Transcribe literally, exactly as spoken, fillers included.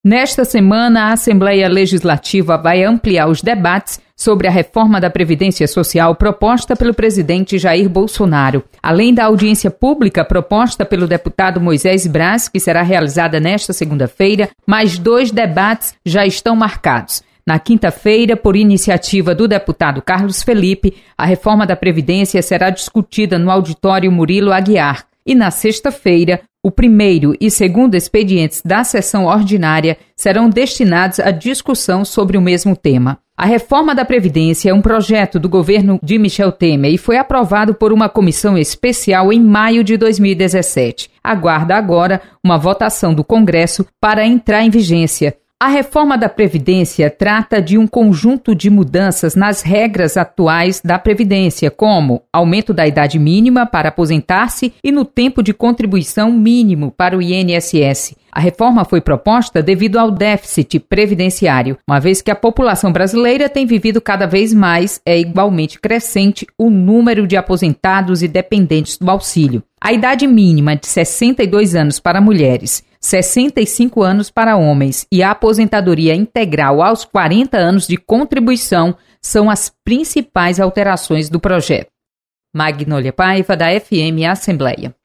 Nesta semana, a Assembleia Legislativa vai ampliar os debates sobre a reforma da Previdência Social proposta pelo presidente Jair Bolsonaro. Além da audiência pública proposta pelo deputado Moisés Braz, que será realizada nesta segunda-feira, mais dois debates já estão marcados. Na quinta-feira, por iniciativa do deputado Carlos Felipe, a reforma da Previdência será discutida no auditório Murilo Aguiar. E na sexta-feira, o primeiro e segundo expedientes da sessão ordinária serão destinados à discussão sobre o mesmo tema. A reforma da Previdência é um projeto do governo de Michel Temer e foi aprovado por uma comissão especial em maio de dois mil e dezessete. Aguarda agora uma votação do Congresso para entrar em vigência. A reforma da Previdência trata de um conjunto de mudanças nas regras atuais da Previdência, como aumento da idade mínima para aposentar-se e no tempo de contribuição mínimo para o I N S S. A reforma foi proposta devido ao déficit previdenciário, uma vez que a população brasileira tem vivido cada vez mais, é igualmente crescente o número de aposentados e dependentes do auxílio. A idade mínima de sessenta e dois anos para mulheres, sessenta e cinco anos para homens e a aposentadoria integral aos quarenta anos de contribuição são as principais alterações do projeto. Magnólia Paiva, da F M Assembleia.